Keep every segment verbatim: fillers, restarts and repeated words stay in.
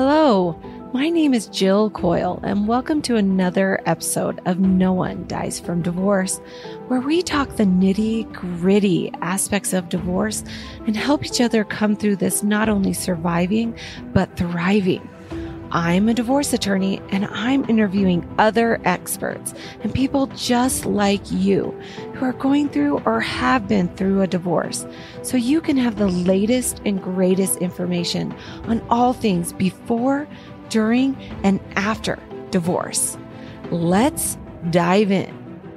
Hello, my name is Jill Coyle, and welcome to another episode of No One Dies from Divorce, where we talk the nitty-gritty aspects of divorce and help each other come through this not only surviving, but thriving. I'm a divorce attorney, and I'm interviewing other experts and people just like you who are going through or have been through a divorce, so you can have the latest and greatest information on all things before, during, and after divorce. Let's dive in.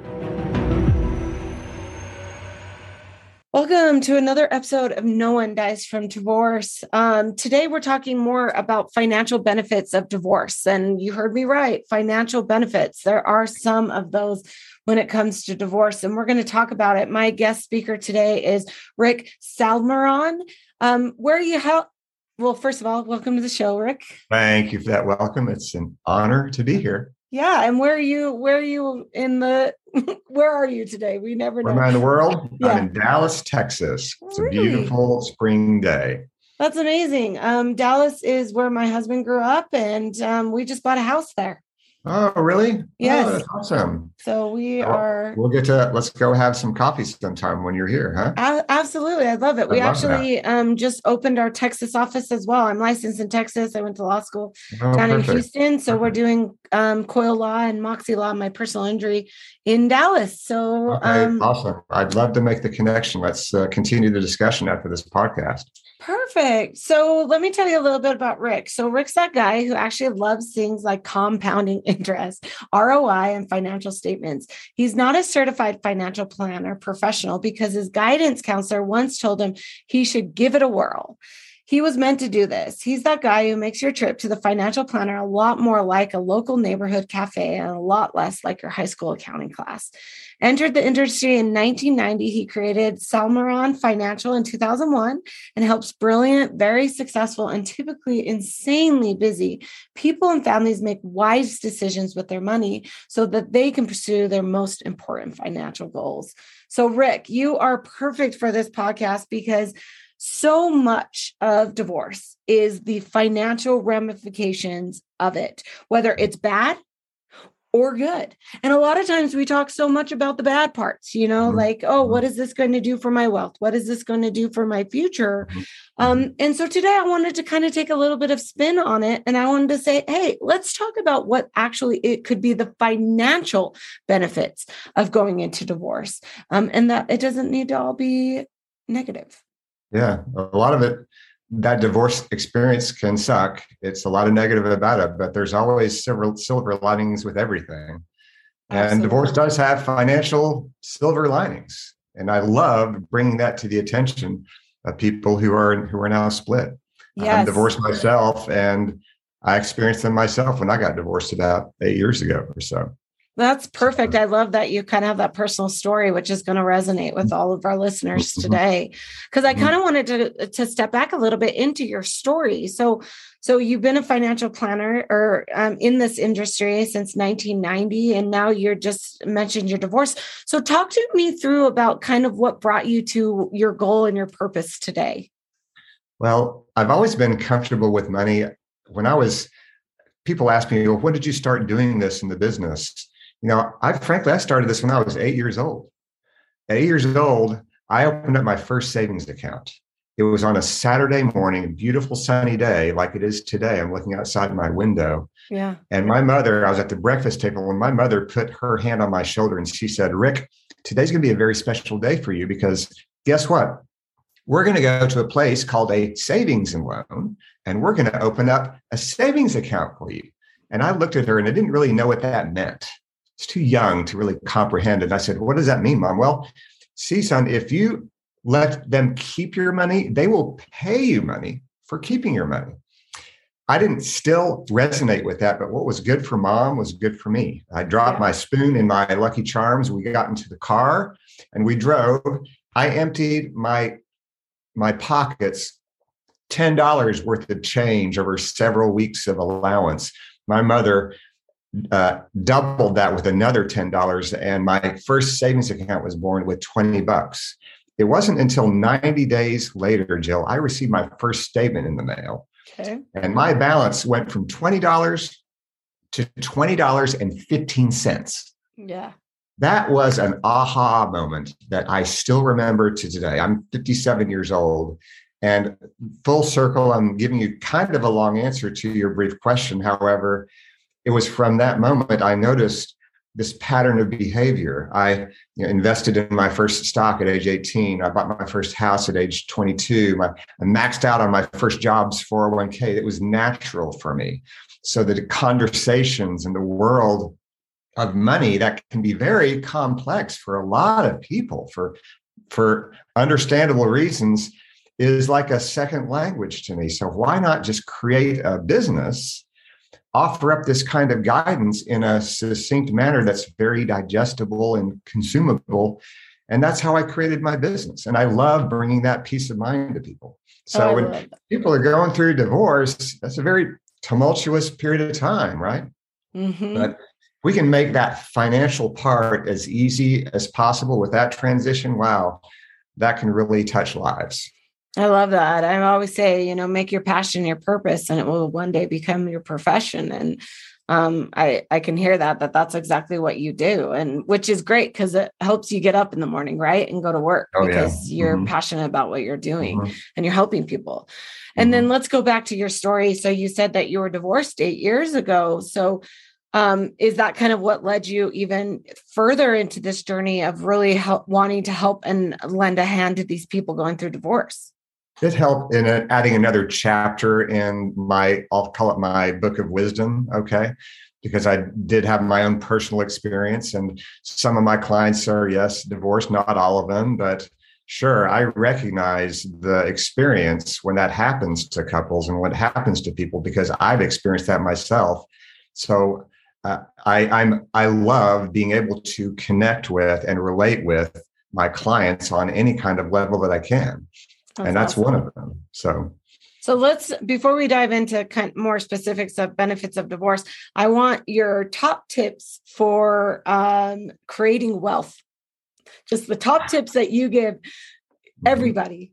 Welcome to another episode of No One Dies from Divorce. Um, today, we're talking more about financial benefits of divorce. And you heard me right, financial benefits. There are some of those when it comes to divorce, and we're going to talk about it. My guest speaker today is Rick Salmiron. Um, where are you? How? Well, first of all, welcome to the show, Rick. Thank you for that welcome. It's an honor to be here. Yeah, and where are you? Where are you in the? Where are you today? We never know. Where am I in the world? Yeah. I'm in Dallas, Texas. It's Really? a beautiful spring day. That's amazing. Um, Dallas is where my husband grew up, and um, we just bought a house there. Oh, really? Yes. Oh, that's awesome. So we Well, are. We'll get to, let's go have some coffee sometime when you're here, huh? A- absolutely. I love it. We I love actually um, just opened our Texas office as well. I'm licensed in Texas. I went to law school Oh, down perfect. in Houston. So Perfect. we're doing um, Coyle Law and Moxie Law, my personal injury in Dallas. So Okay, um, awesome. I'd love to make the connection. Let's uh, continue the discussion after this podcast. perfect. So let me tell you a little bit about Rick. So Rick's that guy who actually loves things like compounding interest, R O I, and financial statements. He's not a certified financial planner professional because his guidance counselor once told him he should give it a whirl. He was meant to do this. He's that guy who makes your trip to the financial planner a lot more like a local neighborhood cafe and a lot less like your high school accounting class. Entered the industry in nineteen ninety, he created Salmiron Financial in two thousand one and helps brilliant, very successful, and typically insanely busy people and families make wise decisions with their money so that they can pursue their most important financial goals. So, Rick, you are perfect for this podcast because so much of divorce is the financial ramifications of it, whether it's bad or good. And a lot of times we talk so much about the bad parts, you know, Mm-hmm. like, oh, what is this going to do for my wealth? What is this going to do for my future? Mm-hmm. Um, and so today I wanted to kind of take a little bit of spin on it. And I wanted to say, hey, let's talk about what actually it could be the financial benefits of going into divorce. Um, and that it doesn't need to all be negative. Yeah, a lot of it, that divorce experience can suck. It's a lot of negative about it, but there's always several silver linings with everything. And Absolutely. divorce does have financial silver linings. And I love bringing that to the attention of people who are who are now split. Yes. I'm divorced myself, and I experienced them myself when I got divorced about eight years ago or so. That's perfect. I love that you kind of have that personal story, which is going to resonate with all of our listeners today. Because I kind of wanted to, to step back a little bit into your story. So, so you've been a financial planner or um, in this industry since nineteen ninety, and now you're just mentioned your divorce. So talk to me through about kind of what brought you to your goal and your purpose today. Well, I've always been comfortable with money. When I was, people ask me, well, when did you start doing this in the business? You know, I frankly, I started this when I was eight years old. At eight years old, I opened up my first savings account. It was on a Saturday morning, a beautiful sunny day like it is today. I'm looking outside my window. Yeah. And my mother, I was at the breakfast table when my mother put her hand on my shoulder and she said, Rick, today's going to be a very special day for you because guess what? We're going to go to a place called a savings and loan, and we're going to open up a savings account for you. And I looked at her and I didn't really know what that meant. It's too young to really comprehend it. I said, what does that mean, Mom? Well, see, son, if you let them keep your money, they will pay you money for keeping your money. I didn't still resonate with that, but what was good for Mom was good for me. I dropped Yeah. my spoon in my Lucky Charms. We got into the car and we drove. I emptied my, my pockets, ten dollars worth of change over several weeks of allowance. My mother Uh, doubled that with another ten dollars. And my first savings account was born with twenty bucks. It wasn't until ninety days later, Jill, I received my first statement in the mail. Okay. And my balance went from twenty dollars to twenty dollars and fifteen cents. Yeah. That was an aha moment that I still remember to today. I'm fifty-seven years old, and full circle, I'm giving you kind of a long answer to your brief question. However, it was from that moment I noticed this pattern of behavior. I you know, invested in my first stock at age eighteen. I bought my first house at age twenty-two. My, I maxed out on my first job's four oh one k. It was natural for me. So the conversations in the world of money that can be very complex for a lot of people for, for understandable reasons is like a second language to me. So why not just create a business, offer up this kind of guidance in a succinct manner that's very digestible and consumable. And that's how I created my business. And I love bringing that peace of mind to people. So oh, when people are going through divorce, that's a very tumultuous period of time, right? Mm-hmm. But we can make that financial part as easy as possible with that transition. Wow, that can really touch lives. I love that. I always say, you know, make your passion your purpose and it will one day become your profession. And um, I, I can hear that, that that's exactly what you do. And which is great because it helps you get up in the morning, right? And go to work oh, because yeah. you're mm-hmm. passionate about what you're doing mm-hmm. and you're helping people. And mm-hmm. then let's go back to your story. So you said that you were divorced eight years ago. So um, is that kind of what led you even further into this journey of really help, wanting to help and lend a hand to these people going through divorce? It helped in a, adding another chapter in my, I'll call it my book of wisdom, okay? Because I did have my own personal experience, and some of my clients are, yes, divorced, not all of them, but sure, I recognize the experience when that happens to couples and what happens to people because I've experienced that myself. So uh, I, I'm I love being able to connect with and relate with my clients on any kind of level that I can. That's and that's awesome. One of them. So, so let's, before we dive into kind of more specifics of benefits of divorce, I want your top tips for um, creating wealth. Just the top tips that you give everybody.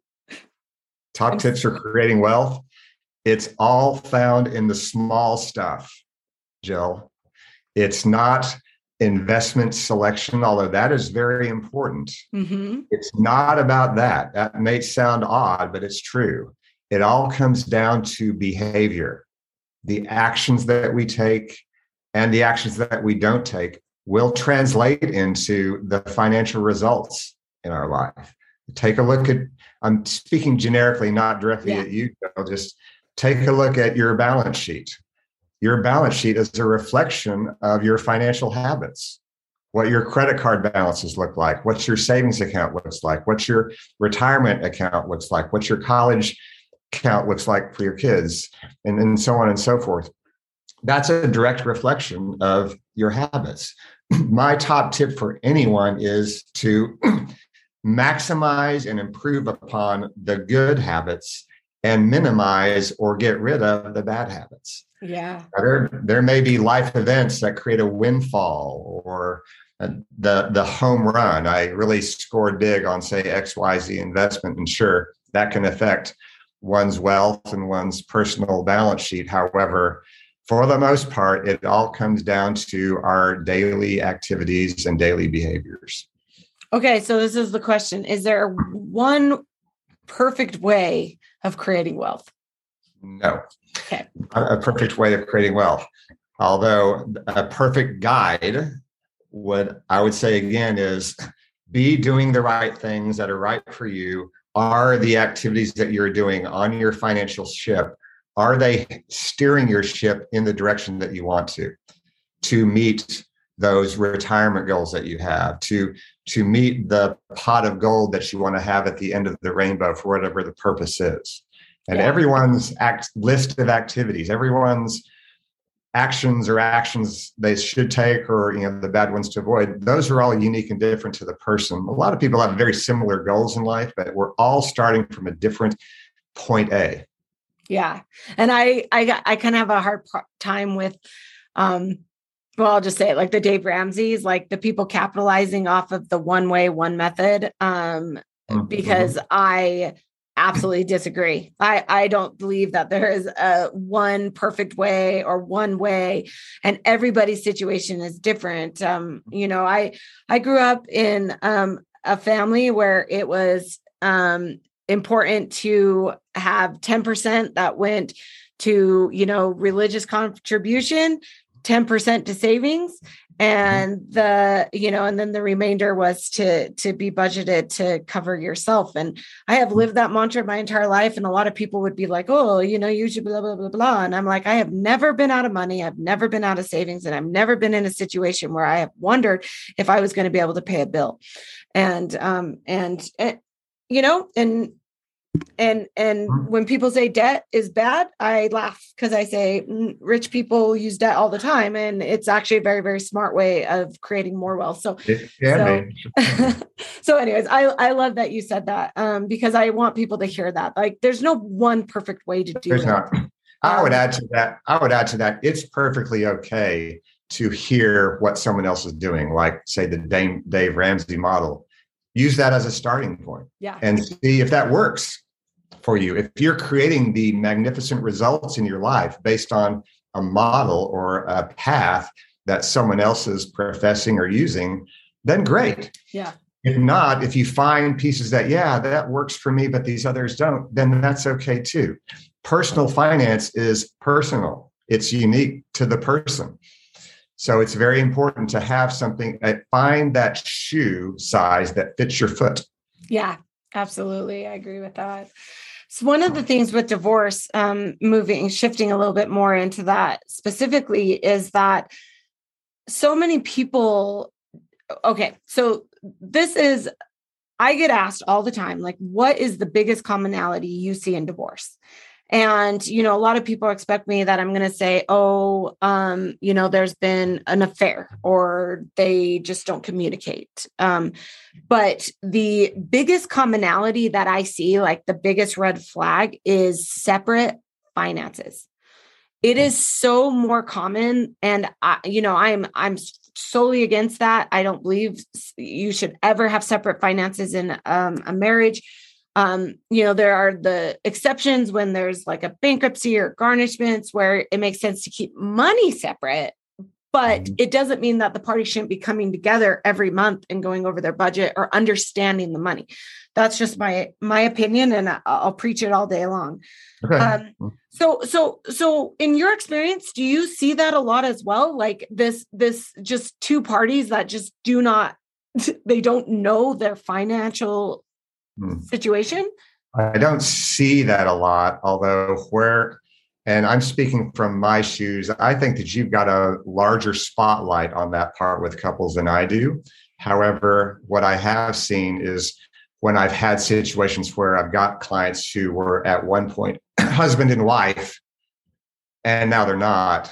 Top tips for creating wealth. It's all found in the small stuff, Jill. It's not investment selection, although that is very important. Mm-hmm. It's not about that. That may sound odd, but it's true. It all comes down to behavior. The actions that we take and the actions that we don't take will translate into the financial results in our life. Take a look at, I'm speaking generically, not directly yeah. at you, I'll just take a look at your balance sheet. Your balance sheet is a reflection of your financial habits, what your credit card balances look like, what your savings account looks like, what your retirement account looks like, what your college account looks like for your kids, and, and so on and so forth. That's a direct reflection of your habits. My top tip for anyone is to maximize and improve upon the good habits and minimize or get rid of the bad habits. Yeah. There, there may be life events that create a windfall or the, the home run. I really scored big on, say, X Y Z investment, and sure, that can affect one's wealth and one's personal balance sheet. However, for the most part, it all comes down to our daily activities and daily behaviors. Okay, so this is the question. Is there one perfect way of creating wealth? No. Okay. A perfect way of creating wealth. Although a perfect guide would, I would say again, is be doing the right things that are right for you. Are the activities that you're doing on your financial ship, are they steering your ship in the direction that you want to, to meet those retirement goals that you have, to, to meet the pot of gold that you want to have at the end of the rainbow for whatever the purpose is? And yeah. everyone's act, list of activities, everyone's actions or actions they should take, or you know the bad ones to avoid, those are all unique and different to the person. A lot of people have very similar goals in life, but we're all starting from a different point A. Yeah. And I I, I kind of have a hard time with, um, well, I'll just say it, like the Dave Ramsey's, like the people capitalizing off of the one way, one method, um, mm-hmm. because I absolutely disagree. I, I don't believe that there is a one perfect way or one way, and everybody's situation is different. Um, you know, I, I grew up in um, a family where it was um, important to have ten percent that went to, you know, religious contribution, ten percent to savings, and the, you know, and then the remainder was to, to be budgeted to cover yourself. And I have lived that mantra my entire life. And a lot of people would be like, oh, you know, you should blah, blah, blah, blah. And I'm like, I have never been out of money. I've never been out of savings. And I've never been in a situation where I have wondered if I was going to be able to pay a bill. And, um, and, and you know, and And and when people say debt is bad, I laugh because I say mm, rich people use debt all the time, and it's actually a very, very smart way of creating more wealth. So, so, so anyways, I, I love that you said that um, because I want people to hear that. Like, there's no one perfect way to do there's it. Not. I Um, would add to that. I would add to that. It's perfectly okay to hear what someone else is doing, like say the Dave, Dave Ramsey model. Use that as a starting point, yeah, and see if that works for you. If you're creating the magnificent results in your life based on a model or a path that someone else is professing or using, then great. yeah, If not, if you find pieces that, yeah, that works for me, but these others don't, then that's okay too. Personal finance is personal. It's unique to the person. So it's very important to have something, uh, find that shoe size that fits your foot. yeah, absolutely. I agree with that. So one of the things with divorce, um, moving, shifting a little bit more into that specifically, is that so many people, okay, so this is, I get asked all the time, like, what is the biggest commonality you see in divorce? And, you know, a lot of people expect me that I'm going to say, oh, um, you know, there's been an affair or they just don't communicate. Um, but the biggest commonality that I see, like the biggest red flag, is separate finances. It is so more common. And, I, you know, I'm, I'm solely against that. I don't believe you should ever have separate finances in um, a marriage. Um, you know, there are the exceptions when there's like a bankruptcy or garnishments where it makes sense to keep money separate, but it doesn't mean that the party shouldn't be coming together every month and going over their budget or understanding the money. That's just my, my opinion, and I'll preach it all day long. Okay. Um, so, so, so in your experience, do you see that a lot as well? Like this, this just two parties that just do not, they don't know their financial situation? I don't see that a lot, although where, and I'm speaking from my shoes, I think that you've got a larger spotlight on that part with couples than I do. However, what I have seen is when I've had situations where I've got clients who were at one point husband and wife, and now they're not.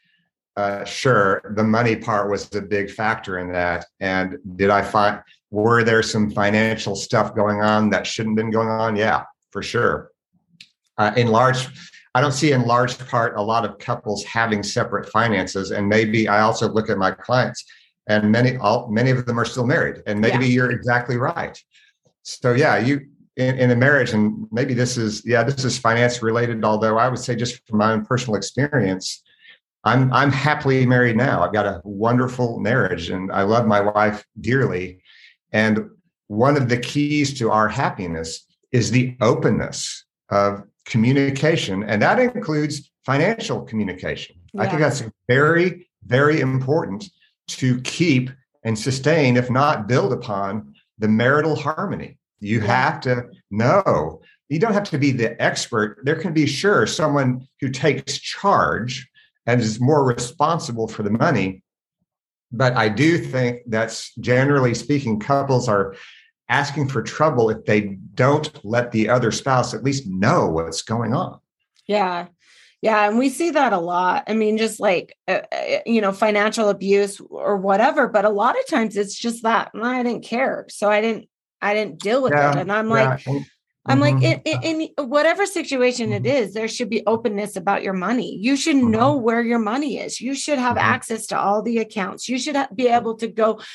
Uh, sure, the money part was a big factor in that. And did I find, were there some financial stuff going on that shouldn't have been going on? Yeah, for sure. Uh, in large, I don't see in large part a lot of couples having separate finances. And maybe I also look at my clients, and many, all, many of them are still married. And maybe yeah. You're exactly right. So yeah, you in, in a marriage, and maybe this is, yeah, this is finance related, although I would say just from my own personal experience, I'm I'm happily married now. I've got a wonderful marriage and I love my wife dearly. And one of the keys to our happiness is the openness of communication. And that includes financial communication. Yeah. I think that's very, very important to keep and sustain, if not build upon, the marital harmony. You yeah. have to know. You don't have to be the expert. There can be, sure, someone who takes charge and is more responsible for the money. But I do think that's, generally speaking, couples are asking for trouble if they don't let the other spouse at least know what's going on. Yeah. Yeah. And we see that a lot. I mean, just like, uh, you know, financial abuse or whatever, but a lot of times it's just that I didn't care. So I didn't, I didn't deal with yeah, it. And I'm yeah. like, I'm mm-hmm. like, in, in, in whatever situation mm-hmm. it is, there should be openness about your money. You should mm-hmm. know where your money is. You should have mm-hmm. access to all the accounts. You should ha- be able to go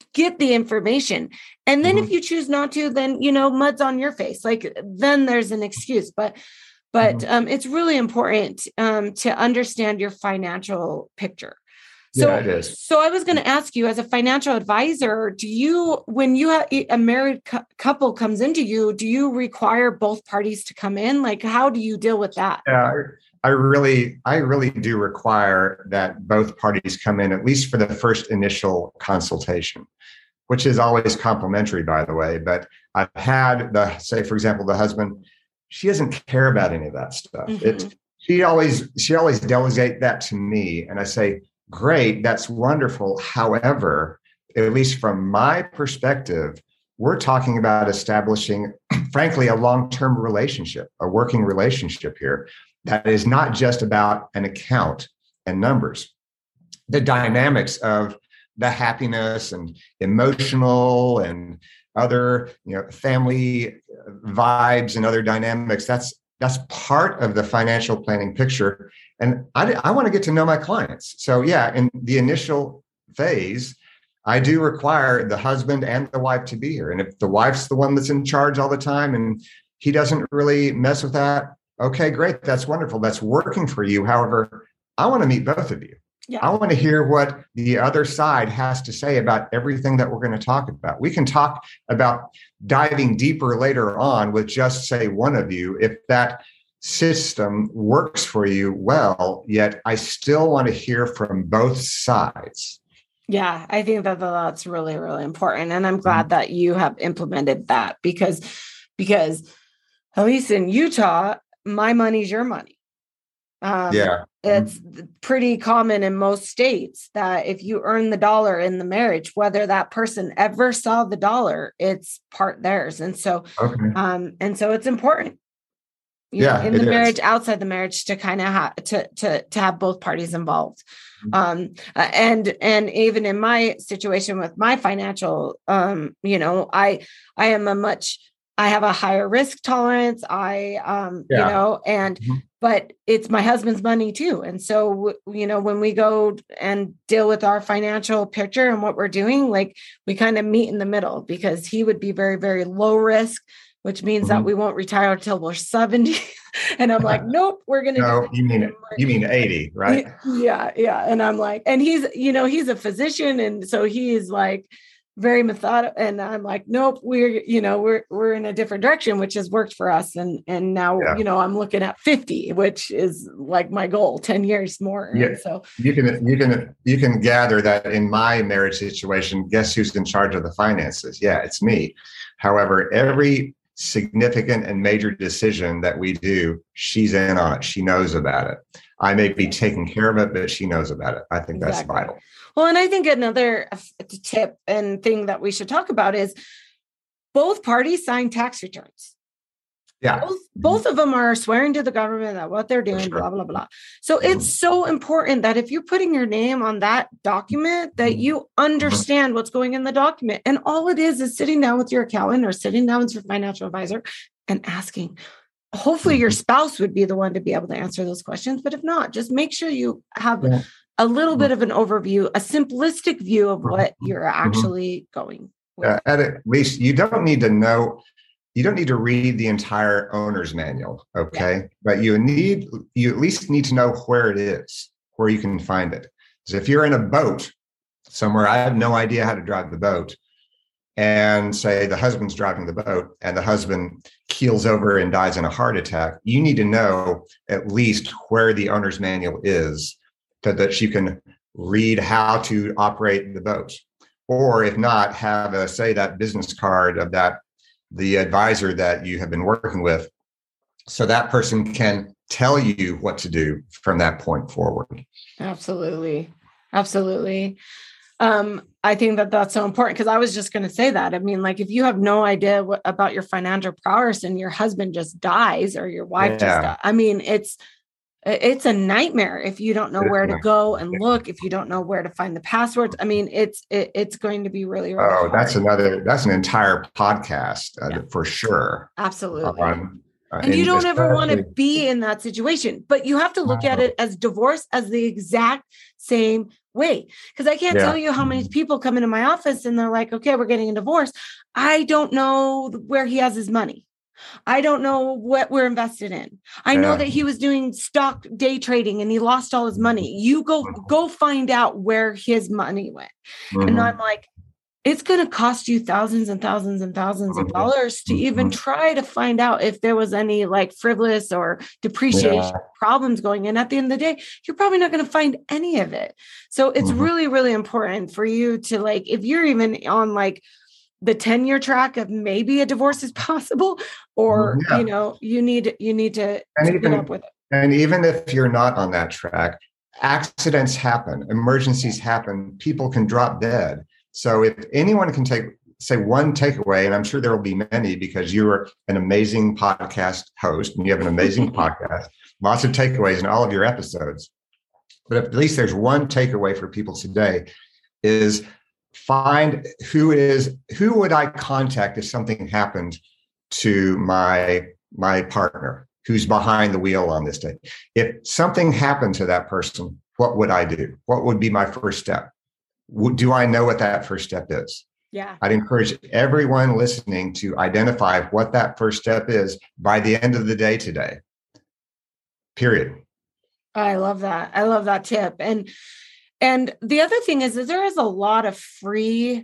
get the information. And then Mhm. if you choose not to, then, you know, mud's on your face. Like then there's an excuse, but, but Mhm. um, it's really important um, to understand your financial picture. Yeah, So, it is. so I was going to ask you, as a financial advisor, do you, when you have a married cu- couple comes into you, do you require both parties to come in? Like, how do you deal with that? Yeah, I really, I really do require that both parties come in, at least for the first initial consultation, which is always complimentary, by the way. But I've had the, say, for example, the husband, she doesn't care about any of that stuff. Mm-hmm. It's, she always, she always delegate that to me. And I say, great, that's wonderful. However, at least from my perspective, we're talking about establishing, frankly, a long-term relationship, a working relationship here that is not just about an account and numbers. The dynamics of the happiness and emotional and other, you know, family vibes and other dynamics, that's that's part of the financial planning picture. And I, I want to get to know my clients. So yeah, in the initial phase, I do require the husband and the wife to be here. And if the wife's the one that's in charge all the time and he doesn't really mess with that, okay, great. That's wonderful. That's working for you. However, I want to meet both of you. Yeah. I want to hear what the other side has to say about everything that we're going to talk about. We can talk about diving deeper later on with just, say, one of you, if that system works for you well, yet I still want to hear from both sides. Yeah, I think that that's really, really important. And I'm glad mm-hmm. that you have implemented that because, because at least in Utah, my money's your money. Um, yeah. It's pretty common in most states that if you earn the dollar in the marriage, whether that person ever saw the dollar, it's part theirs. And so, okay. um, and so it's important, you yeah, know, in the is. marriage, outside the marriage, to kind of have to, to, to have both parties involved. Mm-hmm. Um, uh, and, and even in my situation with my financial, um, you know, I, I am a much, I have a higher risk tolerance. I, um, yeah. you know, and, mm-hmm. but it's my husband's money too. And so, you know, when we go and deal with our financial picture and what we're doing, like we kind of meet in the middle because he would be very, very low risk, which means mm-hmm. that we won't retire until we're seventy. And I'm like, nope, we're going to no, do you mean, you mean eighty, right? Yeah. Yeah. And I'm like, and he's, you know, he's a physician. And so he's like, very methodical. And I'm like, nope, we're, you know, we're, we're in a different direction, which has worked for us. And, and now, yeah. you know, I'm looking at fifty, which is like my goal, ten years more. Yeah. And so you can, you can, you can gather that in my marriage situation, guess who's in charge of the finances? Yeah, it's me. However, every significant and major decision that we do, she's in on it. She knows about it. I may be taking care of it, but she knows about it. I think exactly. that's vital. Well, and I think another tip and thing that we should talk about is both parties sign tax returns. Yeah. Both, both of them are swearing to the government that what they're doing, sure. blah, blah, blah. So mm-hmm. it's so important that if you're putting your name on that document, that you understand mm-hmm. what's going in the document. And all it is is sitting down with your accountant or sitting down with your financial advisor and asking. Hopefully mm-hmm. your spouse would be the one to be able to answer those questions. But if not, just make sure you have yeah. a little bit of an overview, a simplistic view of what you're actually mm-hmm. going with. Uh, at least you don't need to know, you don't need to read the entire owner's manual, okay? Yeah. But you need, you at least need to know where it is, where you can find it. Because if you're in a boat somewhere, I have no idea how to drive the boat, and say the husband's driving the boat and the husband keels over and dies in a heart attack, you need to know at least where the owner's manual is, so that you can read how to operate the boat. Or if not, have a, say, that business card of that, the advisor that you have been working with, so that person can tell you what to do from that point forward. Absolutely. Absolutely. Um, I think that that's so important, because I was just going to say that. I mean, like, if you have no idea what, about your financial prowess and your husband just dies or your wife yeah. just dies, I mean, it's, it's a nightmare if you don't know where to go and look, if you don't know where to find the passwords. I mean, it's, it, it's going to be really, really Oh, hard. that's another, that's an entire podcast uh, yeah. for sure. Absolutely. Um, uh, and you don't ever want to be in that situation, but you have to look uh, at it as divorce as the exact same way. Because I can't Yeah. tell you how many people come into my office and they're like, okay, we're getting a divorce. I don't know where he has his money. I don't know what we're invested in. I know Yeah. that he was doing stock day trading and he lost all his money. You go, go find out where his money went. Mhm. And I'm like, it's going to cost you thousands and thousands and thousands of dollars to even try to find out if there was any like frivolous or depreciation Yeah. problems going in. At the end of the day, you're probably not going to find any of it. So it's Mhm. really, really important for you to like, if you're even on like the ten year track of maybe a divorce is possible, or, Yeah. you know, you need, you need to, And to even, get up with it. and even if you're not on that track, accidents happen, emergencies happen, people can drop dead. So if anyone can take, say one takeaway, and I'm sure there will be many because you are an amazing podcast host and you have an amazing podcast, lots of takeaways in all of your episodes. But at least there's one takeaway for people today is find who is, who would I contact if something happened to my, my partner who's behind the wheel on this day. If something happened to that person, what would I do? What would be my first step? Do I know what that first step is? Yeah. I'd encourage everyone listening to identify what that first step is by the end of the day today. Period. I love that. I love that tip. And and the other thing is that there is a lot of free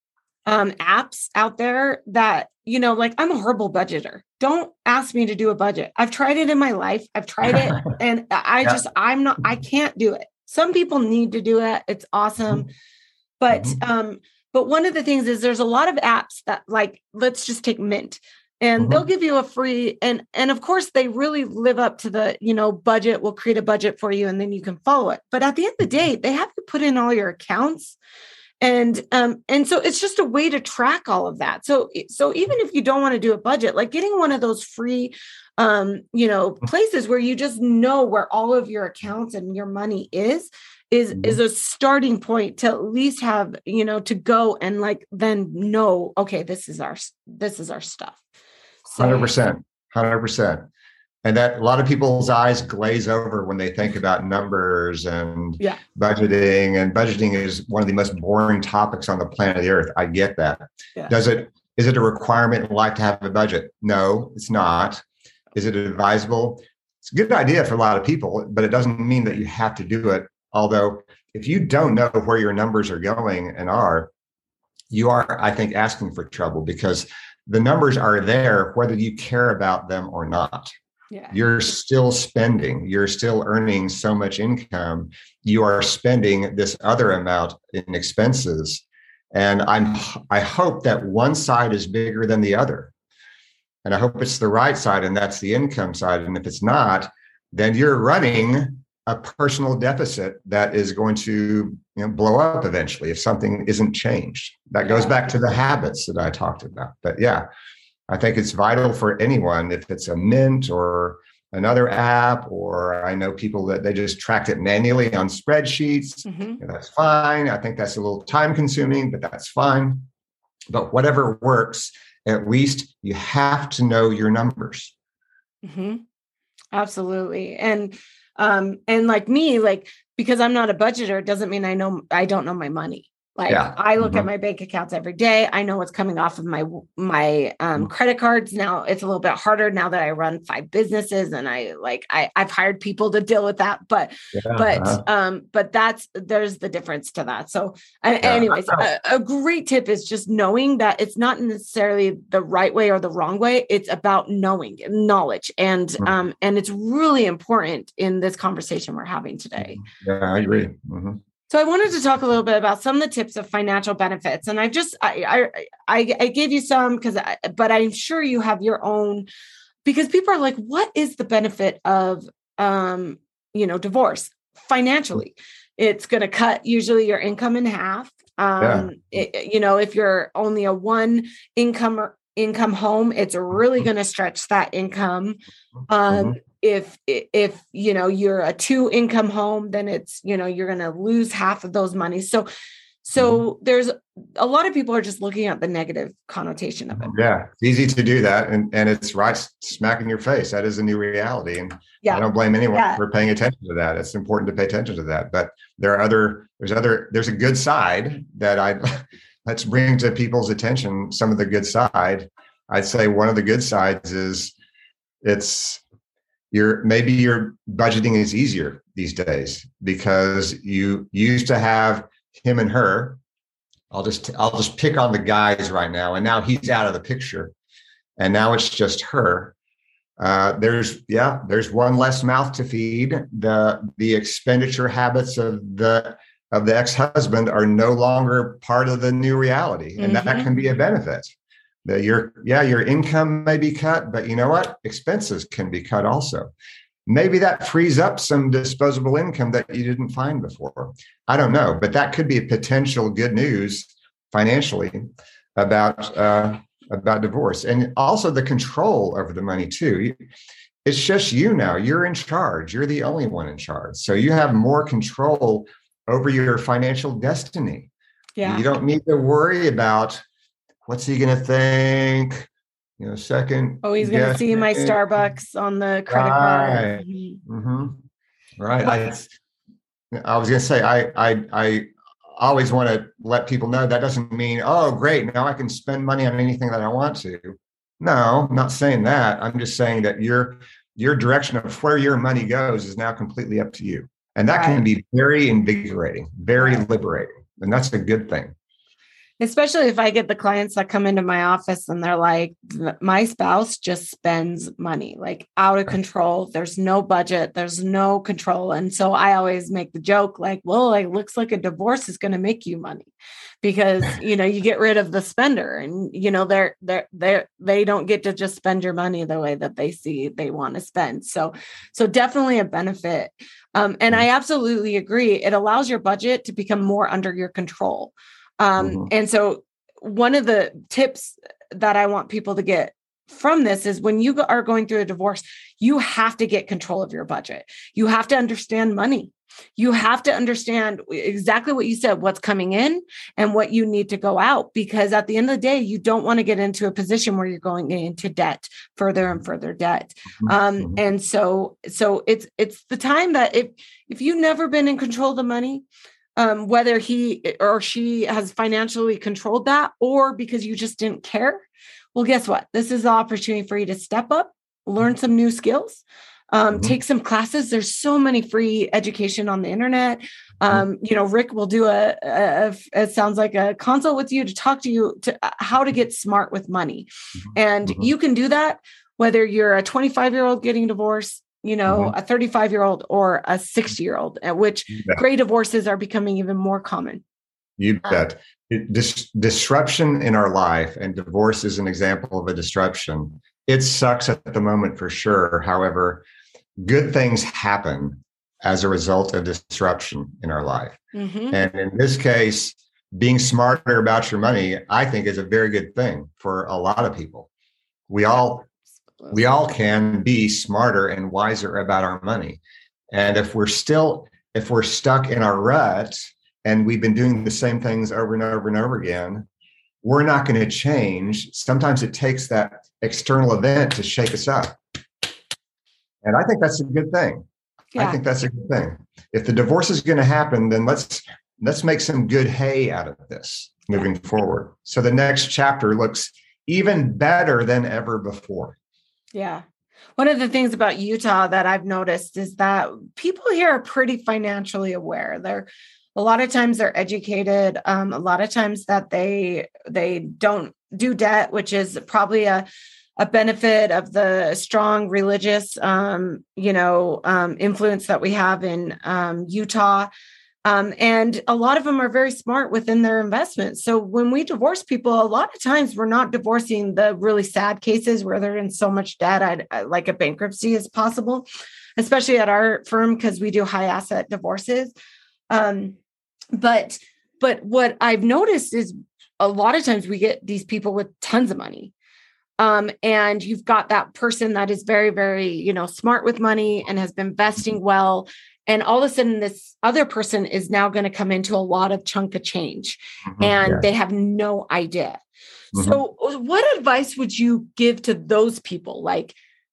um, apps out there that, you know, like I'm a horrible budgeter. Don't ask me to do a budget. I've tried it in my life. I've tried it and I Yeah. just, I'm not, I can't do it. Some people need to do it. It's awesome. Mhm. But, Mhm. um, but one of the things is there's a lot of apps that like, let's just take Mint and Mhm. they'll give you a free, and, and of course they really live up to the, you know, budget. We'll create a budget for you and then you can follow it. But at the end of the day, they have to put in all your accounts. And, um, and so it's just a way to track all of that. So, so even if you don't want to do a budget, like getting one of those free, um, you know, places where you just know where all of your accounts and your money is, is, Mhm. is a starting point to at least have, you know, to go and like, then know, okay, this is our, this is our stuff. So, one hundred percent, one hundred percent. And that a lot of people's eyes glaze over when they think about numbers and yeah. budgeting. And budgeting is one of the most boring topics on the planet of the earth. I get that. Yeah. Does it, is it a requirement in life to have a budget? No, it's not. Is it advisable? It's a good idea for a lot of people, but it doesn't mean that you have to do it. Although if you don't know where your numbers are going and are, you are, I think, asking for trouble because the numbers are there, whether you care about them or not. Yeah. You're still spending, you're still earning so much income. You are spending this other amount in expenses. And I'm, I hope that one side is bigger than the other. And I hope it's the right side, and that's the income side. And if it's not, then you're running a personal deficit that is going to, you know, blow up eventually if something isn't changed. That goes back to the habits that I talked about. But yeah, I think it's vital for anyone, if it's a Mint or another app, or I know people that they just tracked it manually on spreadsheets. Mm-hmm. And that's fine. I think that's a little time consuming, but that's fine. But whatever works, at least you have to know your numbers. Mm-hmm. Absolutely. And, um, and like me, like, because I'm not a budgeter, doesn't mean I know, I don't know my money. Like Yeah. I look Mhm. at my bank accounts every day. I know what's coming off of my, my, um, Mhm. credit cards. Now it's a little bit harder now that I run five businesses and I like, I I've hired people to deal with that, but, Yeah. but, Uh-huh. um, but that's, there's the difference to that. So uh, Yeah. anyways, a, a great tip is just knowing that it's not necessarily the right way or the wrong way. It's about knowing knowledge. And, Mhm. um, and it's really important in this conversation we're having today. Yeah, I agree. Mm-hmm. So I wanted to talk a little bit about some of the tips of financial benefits. And I just, I, I, I, I gave you some because, but I'm sure you have your own, because people are like, what is the benefit of, um, you know, divorce financially? It's going to cut usually your income in half. Um, Yeah. it, you know, if you're only a one income or income home, it's really going to stretch that income. Um, Mhm. if, if, you know, you're a two income home, then it's, you know, you're going to lose half of those monies. So, So mm-hmm. there's a lot of people are just looking at the negative connotation of it. Yeah, it's easy to do that. And, and it's right smack in your face. That is a new reality. And yeah. I don't blame anyone yeah. for paying attention to that. It's important to pay attention to that. But there are other, there's other, there's a good side that I, let's bring to people's attention some of the good side. I'd say one of the good sides is it's, your maybe your budgeting is easier these days because you used to have him and her. I'll just I'll just pick on the guys right now, and now he's out of the picture, and now it's just her. Uh, there's yeah, there's one less mouth to feed. The the expenditure habits of the of the ex-husband are no longer part of the new reality, and mm-hmm. that can be a benefit. That your yeah your income may be cut, but you know what? Expenses can be cut also. Maybe that frees up some disposable income that you didn't find before. I don't know, but that could be a potential good news financially about uh, about divorce, and also the control over the money too. It's just you now. You're in charge. You're the only one in charge, so you have more control over your financial destiny. Yeah, you don't need to worry about. What's he going to think? You know, second. Oh, he's going to see my Starbucks on the credit right. card. Mm-hmm. Mm-hmm. Right. I, I was going to say, I, I, I always want to let people know that doesn't mean, oh, great, now I can spend money on anything that I want to. No, I'm not saying that. I'm just saying that your, your direction of where your money goes is now completely up to you. And that right. can be very invigorating, very right. liberating. And that's a good thing. Especially if I get the clients that come into my office and they're like, my spouse just spends money like out of control. There's no budget. There's no control. And so I always make the joke like, well, it looks like a divorce is going to make you money because, you know, you get rid of the spender and, you know, they're, they're, they're, they don't get to just spend your money the way that they see they want to spend. So, so definitely a benefit. Um, and I absolutely agree. It allows your budget to become more under your control. Um, mm-hmm. And so one of the tips that I want people to get from this is when you are going through a divorce, you have to get control of your budget. You have to understand money. You have to understand exactly what you said, what's coming in and what you need to go out, because at the end of the day, you don't want to get into a position where you're going into debt, further and further debt. Mm-hmm. Um, and so, so it's, it's the time that if, if you've never been in control of the money, Um, whether he or she has financially controlled that, or because you just didn't care. Well, guess what? This is the opportunity for you to step up, learn some new skills, um, mm-hmm. take some classes. There's so many free education on the internet. Um, you know, Rick will do a, a, a, it sounds like a consult with you to talk to you to how to get smart with money. Mm-hmm. And mm-hmm. you can do that, whether you're a twenty-five year old getting divorced, you know, mm-hmm. a thirty-five year old or a sixty year old, at which gray divorces are becoming even more common. You bet. It, dis- disruption in our life, and divorce is an example of a disruption. It sucks at the moment for sure. However, good things happen as a result of disruption in our life. Mm-hmm. And in this case, being smarter about your money, I think, is a very good thing for a lot of people. We all We all can be smarter and wiser about our money. And if we're still, if we're stuck in our rut and we've been doing the same things over and over and over again, we're not going to change. Sometimes it takes that external event to shake us up. And I think that's a good thing. Yeah. I think that's a good thing. If the divorce is going to happen, then let's, let's make some good hay out of this moving yeah. forward. So the next chapter looks even better than ever before. Yeah. One of the things about Utah that I've noticed is that people here are pretty financially aware. They're a lot of times they're educated. Um, a lot of times that they they don't do debt, which is probably a a benefit of the strong religious, um, you know, um, influence that we have in um, Utah. Um, and a lot of them are very smart within their investments. So when we divorce people, a lot of times we're not divorcing the really sad cases where they're in so much debt, I'd, I, like a bankruptcy is possible, especially at our firm, because we do high asset divorces. Um, but, but what I've noticed is a lot of times we get these people with tons of money. Um, and you've got that person that is very, very, you know, smart with money and has been investing well. And all of a sudden, this other person is now going to come into a lot of chunk of change, Mm-hmm. and Yeah. they have no idea. Mm-hmm. So what advice would you give to those people? Like,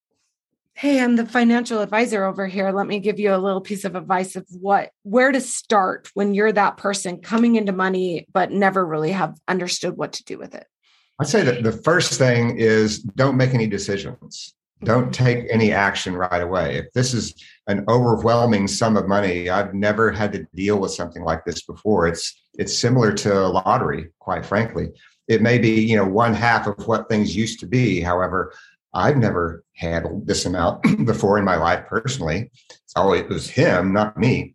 hey, I'm the financial advisor over here. Let me give you a little piece of advice of what, where to start when you're that person coming into money, but never really have understood what to do with it. I'd say that the first thing is don't make any decisions. Don't take any action right away. If this is an overwhelming sum of money, I've never had to deal with something like this before. It's it's similar to a lottery, quite frankly. It may be, you know, one half of what things used to be. However, I've never handled this amount before in my life personally. It's always it was him, not me.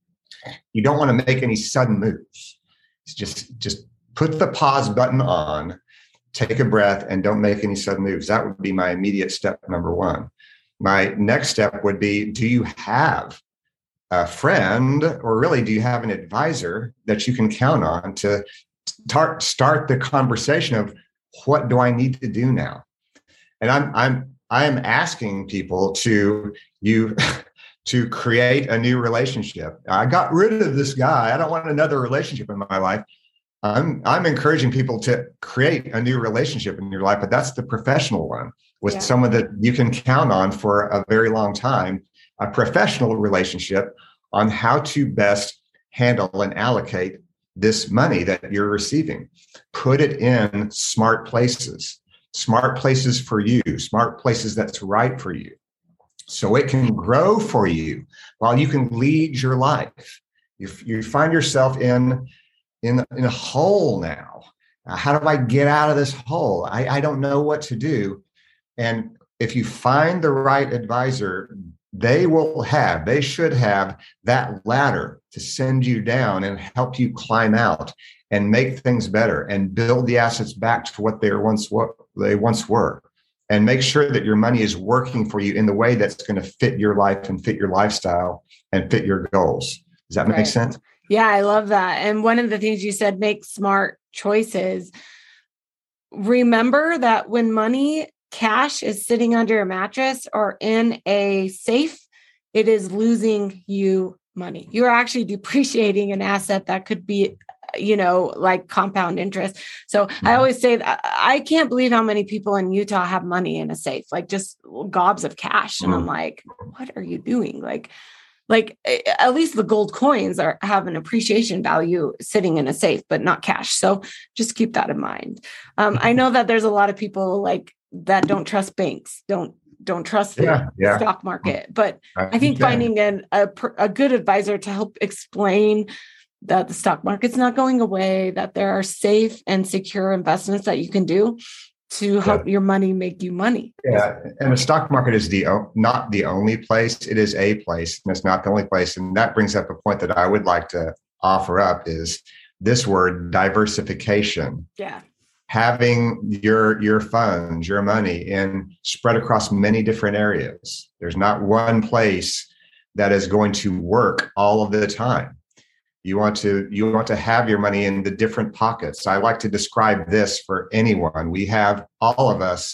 You don't want to make any sudden moves. It's just just put the pause button on. Take a breath and don't make any sudden moves. That would be my immediate step number one. My next step would be, do you have a friend, or really do you have an advisor that you can count on to start, start the conversation of what do I need to do now? And I'm I'm I'm asking people to you to create a new relationship. I got rid of this guy. I don't want another relationship in my life. I'm I'm encouraging people to create a new relationship in your life, but that's the professional one with yeah. someone that you can count on for a very long time, a professional relationship on how to best handle and allocate this money that you're receiving. Put it in smart places, smart places for you, smart places that's right for you. So it can grow for you while you can lead your life. You, you find yourself in in, in a hole now. Uh, how do I get out of this hole? I, I don't know what to do. And if you find the right advisor, they will have, they should have that ladder to send you down and help you climb out and make things better and build the assets back to what they were once what they once were. And make sure that your money is working for you in the way that's going to fit your life and fit your lifestyle and fit your goals. Does that right. make sense? Yeah, I love that. And one of the things you said, make smart choices. Remember that when money, cash is sitting under a mattress or in a safe, it is losing you money. You're actually depreciating an asset that could be, you know, like compound interest. So mm-hmm. I always say that I can't believe how many people in Utah have money in a safe, like just gobs of cash. And mm-hmm. I'm like, what are you doing? Like, Like at least the gold coins are have an appreciation value sitting in a safe, but not cash. So just keep that in mind. Um, I know that there's a lot of people like that don't trust banks, don't don't trust the yeah, yeah. stock market. But I, I think finding an, a a good advisor to help explain that the stock market's not going away, that there are safe and secure investments that you can do to help yeah. your money make you money. Yeah. And the stock market is the not the only place. It is a place, and it's not the only place. And that brings up a point that I would like to offer up is this word diversification. Yeah. Having your your funds, your money in spread across many different areas. There's not one place that is going to work all of the time. You want to you want to have your money in the different pockets. I like to describe this for anyone. We have, all of us,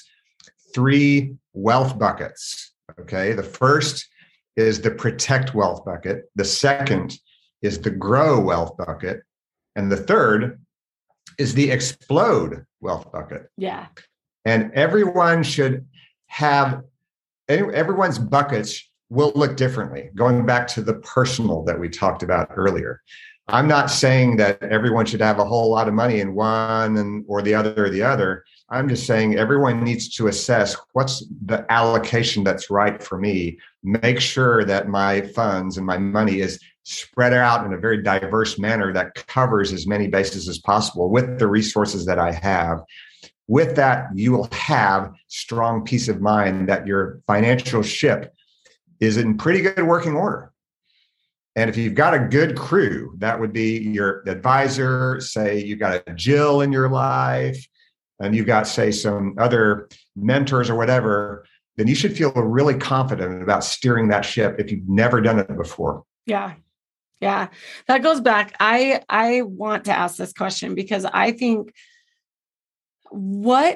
three wealth buckets. Okay. The first is the protect wealth bucket. The second is the grow wealth bucket. And the third is the explode wealth bucket. Yeah. And everyone should have, everyone's buckets will look differently. Going back to the personal that we talked about earlier. I'm not saying that everyone should have a whole lot of money in one and or the other or the other. I'm just saying everyone needs to assess what's the allocation that's right for me. Make sure that my funds and my money is spread out in a very diverse manner that covers as many bases as possible with the resources that I have. With that, you will have strong peace of mind that your financial ship is in pretty good working order. And if you've got a good crew, that would be your advisor, say you've got a Jill in your life, and you've got, say, some other mentors or whatever, then you should feel really confident about steering that ship if you've never done it before. Yeah. Yeah. That goes back. I, I want to ask this question because I think what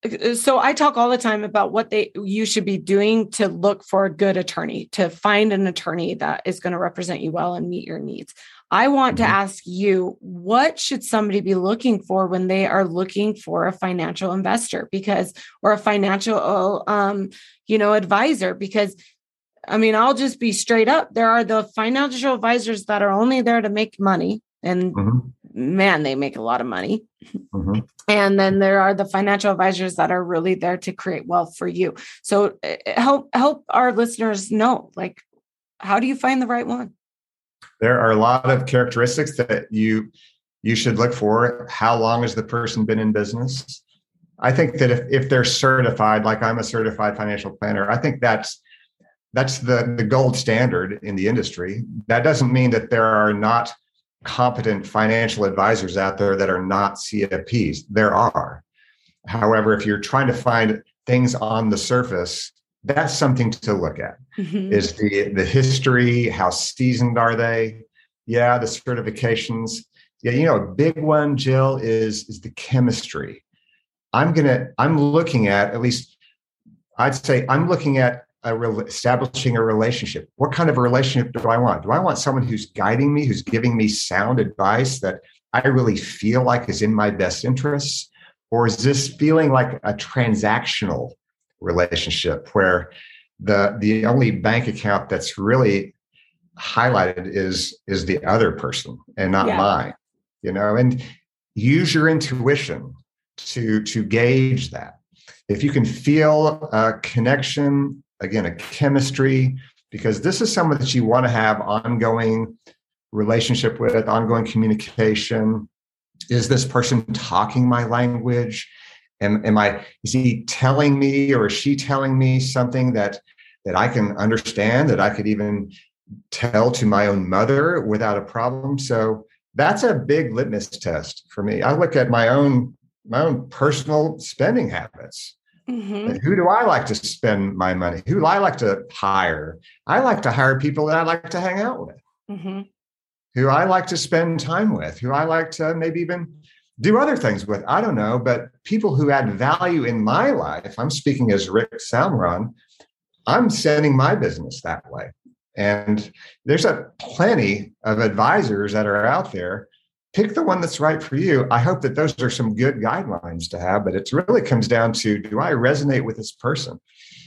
so I talk all the time about what they you should be doing to look for a good attorney, to find an attorney that is going to represent you well and meet your needs. I want mm-hmm. to ask you, what should somebody be looking for when they are looking for a financial investor, because, or a financial, um, you know, advisor? Because, I mean, I'll just be straight up. There are the financial advisors that are only there to make money, and mm-hmm. man, they make a lot of money. Mm-hmm. And then there are the financial advisors that are really there to create wealth for you. So help help our listeners know, like, how do you find the right one? There are a lot of characteristics that you you should look for. How long has the person been in business? I think that if, if they're certified, like I'm a certified financial planner, I think that's that's the, the gold standard in the industry. That doesn't mean that there are not competent financial advisors out there that are not C F Ps. There are. However, if you're trying to find things on the surface, that's something to look at. Mm-hmm. Is the, the history, how seasoned are they? Yeah, the certifications. Yeah, you know, a big one, Jill, is, is the chemistry. I'm gonna, I'm looking at, at least I'd say I'm looking at A re- establishing a relationship. What kind of a relationship do I want? Do I want someone who's guiding me, who's giving me sound advice that I really feel like is in my best interests? Or is this feeling like a transactional relationship where the, the only bank account that's really highlighted is, is the other person and not yeah. mine? You know, and use your intuition to, to gauge that. If you can feel a connection, again, a chemistry, because this is someone that you want to have ongoing relationship with, ongoing communication. Is this person talking my language? Am, am I, is he telling me or is she telling me something that, that I can understand, that I could even tell to my own mother without a problem? So that's a big litmus test for me. I look at my own, my own personal spending habits. Mm-hmm. Who do I like to spend my money? Who do I like to hire? I like to hire people that I like to hang out with, mm-hmm. who I like to spend time with, who I like to maybe even do other things with. I don't know, but people who add value in my life. I'm speaking as Rick Salmron. I'm sending my business that way. And there's a plenty of advisors that are out there. Pick the one that's right for you. I hope that those are some good guidelines to have, but it really comes down to, do I resonate with this person?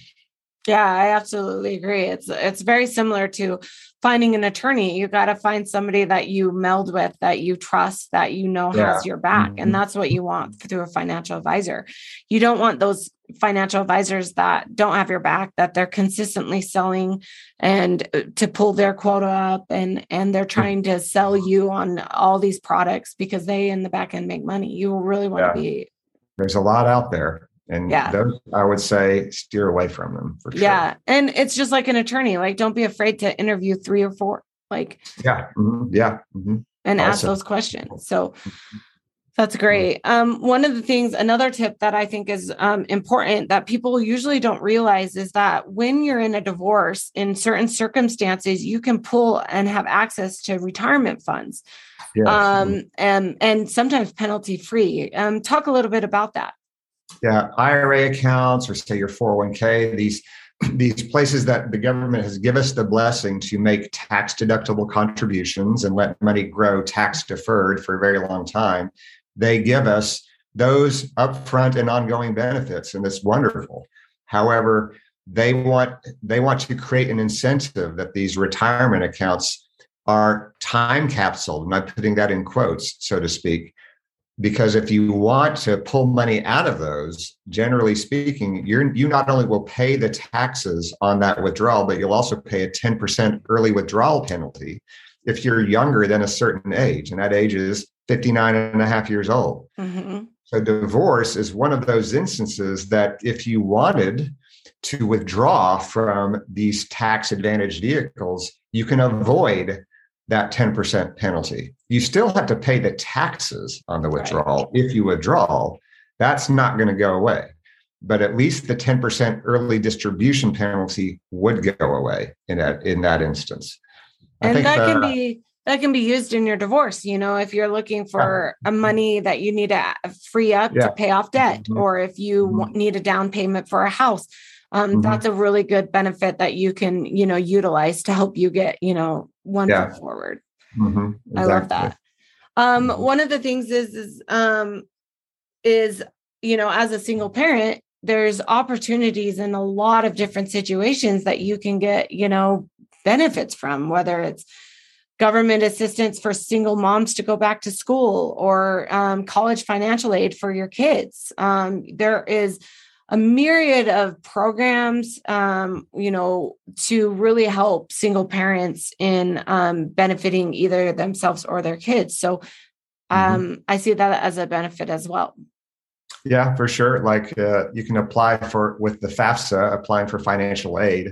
Yeah, I absolutely agree. It's it's very similar to finding an attorney. You got to find somebody that you meld with, that you trust, that you know yeah. has your back. Mm-hmm. And that's what you want through a financial advisor. You don't want those financial advisors that don't have your back, that they're consistently selling and to pull their quota up, and, and they're trying to sell you on all these products because they in the back end make money. You really want yeah. to be. There's a lot out there. And yeah. those, I would say, steer away from them for sure. Yeah. And it's just like an attorney, like, don't be afraid to interview three or four, like, yeah. Mm-hmm. Yeah. Mm-hmm. And also ask those questions. So that's great. Um, one of the things, another tip that I think is um, important that people usually don't realize is that when you're in a divorce, in certain circumstances, you can pull and have access to retirement funds. Yes. Um, and, and sometimes penalty free. Um, talk a little bit about that. Yeah, I R A accounts, or say your four oh one k, these, these places that the government has given us the blessing to make tax deductible contributions and let money grow tax deferred for a very long time. They give us those upfront and ongoing benefits, and it's wonderful. However, they want they want to create an incentive that these retirement accounts are time capsuled, and I'm putting that in quotes, so to speak. Because if you want to pull money out of those, generally speaking, you're, you not only will pay the taxes on that withdrawal, but you'll also pay a ten percent early withdrawal penalty if you're younger than a certain age. And that age is fifty-nine and a half years old. Mm-hmm. So divorce is one of those instances that if you wanted to withdraw from these tax advantage vehicles, you can avoid that ten percent penalty. You still have to pay the taxes on the withdrawal. Right. If you withdraw, that's not going to go away. But at least the ten percent early distribution penalty would go away in that in that instance. I and think that the, can be That can be used in your divorce. You know, if you're looking for a money that you need to free up Yeah. to pay off debt, Mm-hmm. or if you Mm-hmm. need a down payment for a house, um, Mm-hmm. that's a really good benefit that you can, you know, utilize to help you get, you know, one Yeah. foot forward. Mm-hmm. Exactly. I love that. Um, Mm-hmm. one of the things is, is, um, is, you know, as a single parent, there's opportunities in a lot of different situations that you can get, you know, benefits from, whether it's government assistance for single moms to go back to school, or um, college financial aid for your kids. Um, there is a myriad of programs, um, you know, to really help single parents in um, benefiting either themselves or their kids. So um, Mm-hmm. I see that as a benefit as well. Yeah, for sure. Like uh, you can apply for with the FAFSA, applying for financial aid.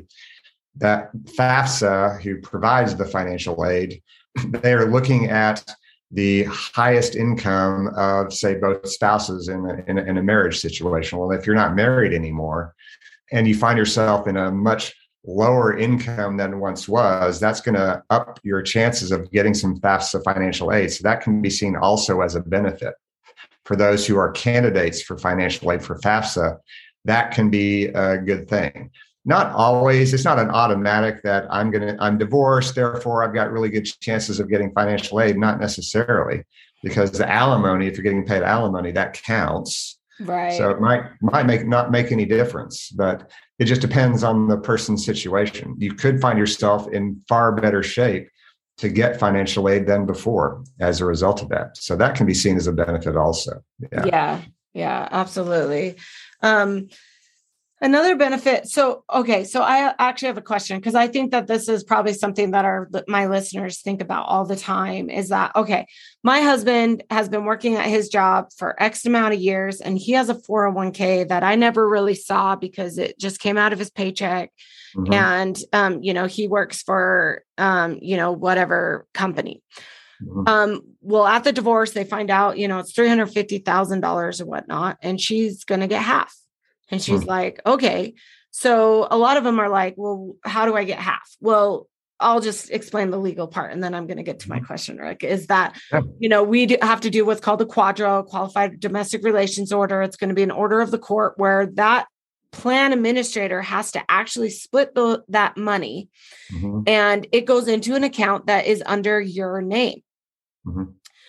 That FAFSA, who provides the financial aid, they are looking at the highest income of, say, both spouses in a, in a, in a marriage situation. Well, if you're not married anymore and you find yourself in a much lower income than once was, that's going to up your chances of getting some FAFSA financial aid. So that can be seen also as a benefit for those who are candidates for financial aid for FAFSA. That can be a good thing. Not always. It's not an automatic that I'm going to, I'm divorced, therefore I've got really good chances of getting financial aid. Not necessarily, because the alimony, if you're getting paid alimony, that counts. Right. So it might, might make not make any difference, but it just depends on the person's situation. You could find yourself in far better shape to get financial aid than before as a result of that. So that can be seen as a benefit also. Yeah. Yeah, yeah, absolutely. Um, Another benefit. So, okay. So I actually have a question, because I think that this is probably something that our, my listeners think about all the time, is that, okay, my husband has been working at his job for X amount of years, and he has a four oh one k that I never really saw because it just came out of his paycheck. Mm-hmm. And, um, you know, he works for, um, you know, whatever company. Mm-hmm. Um, well, at the divorce, they find out, you know, it's three hundred fifty thousand dollars or whatnot, and she's going to get half. And she's hmm. like, okay. So a lot of them are like, well, how do I get half? Well, I'll just explain the legal part, and then I'm going to get to my question, Rick, is that, yeah. you know, we do have to do what's called a quadro, qualified domestic relations order. It's going to be an order of the court where that plan administrator has to actually split the, that money, mm-hmm. and it goes into an account that is under your name. Mm-hmm.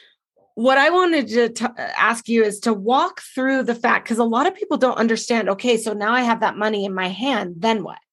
What I wanted to t- ask you is to walk through the fact, because a lot of people don't understand, okay, so now I have that money in my hand, then what?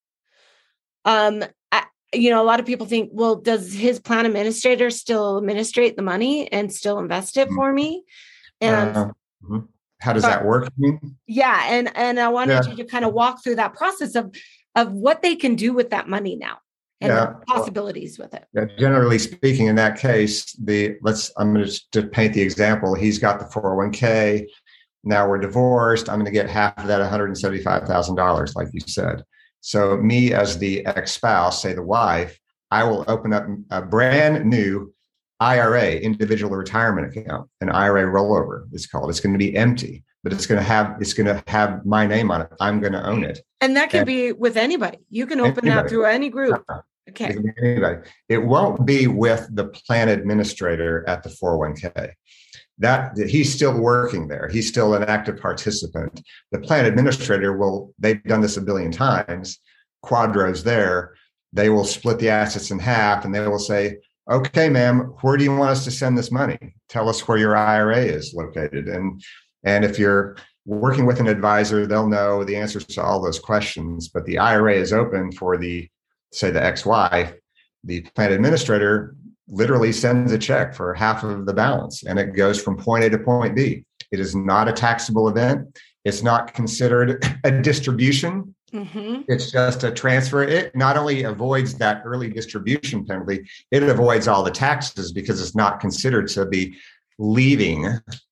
Um, I, you know, a lot of people think, well, does his plan administrator still administrate the money and still invest it for me? And uh, how does that work? Yeah. And, and I wanted yeah. you to kind of walk through that process of, of what they can do with that money now. And yeah. the possibilities well, with it. Yeah, generally speaking, in that case, the let's I'm going to, to paint the example. He's got the four oh one k. Now we're divorced. I'm going to get half of that one hundred seventy-five thousand dollars, like you said. So me as the ex-spouse, say the wife, I will open up a brand new I R A, individual retirement account, an I R A rollover. It's called. It's going to be empty, but it's going to have it's going to have my name on it. I'm going to own it. And that can and be with anybody. You can open anybody. that through any group. Okay. Anybody. It won't be with the plan administrator at the four oh one k. That he's still working there. He's still an active participant. The plan administrator will, they've done this a billion times, quadros there. They will split the assets in half, and they will say, okay, ma'am, where do you want us to send this money? Tell us where your I R A is located. And, and if you're working with an advisor, they'll know the answers to all those questions. But the I R A is open for the, say, the ex-wife. The plan administrator literally sends a check for half of the balance, and it goes from point A to point B. It is not a taxable event. It's not considered a distribution. Mm-hmm. It's just a transfer. It not only avoids that early distribution penalty, it avoids all the taxes because it's not considered to be leaving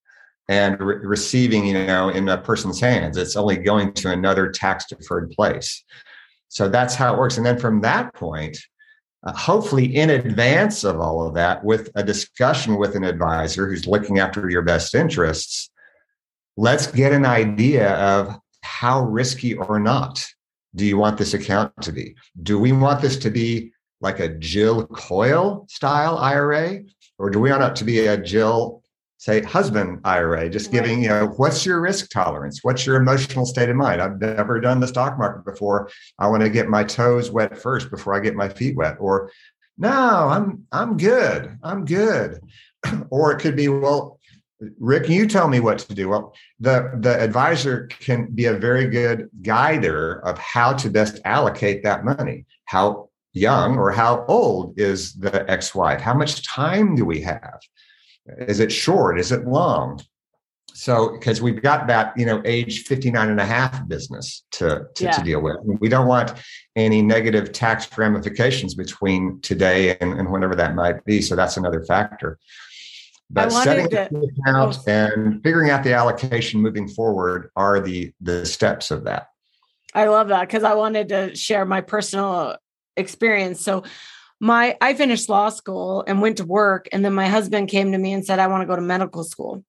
and re- receiving, you know, in a person's hands. It's only going to another tax-deferred place. So that's how it works. And then from that point, uh, hopefully in advance of all of that, with a discussion with an advisor who's looking after your best interests, let's get an idea of how risky or not do you want this account to be? Do we want this to be like a Jill Coyle style I R A, or do we want it to be a Jill, say, husband I R A? Just giving, you know, what's your risk tolerance? What's your emotional state of mind? I've never done the stock market before. I want to get my toes wet first before I get my feet wet. Or no, I'm I'm good. I'm good. Or it could be, well, Rick, you tell me what to do. Well, the, the advisor can be a very good guider of how to best allocate that money. How young or how old is the ex-wife? How much time do we have? Is it short? Is it long? So, because we've got that, you know, age fifty-nine and a half business to, to, yeah. to deal with. We don't want any negative tax ramifications between today and, and whenever that might be. So that's another factor. But setting to, the account oh, and figuring out the allocation moving forward are the, the steps of that. I love that, because I wanted to share my personal experience. So my I finished law school and went to work, and then my husband came to me and said, I want to go to medical school.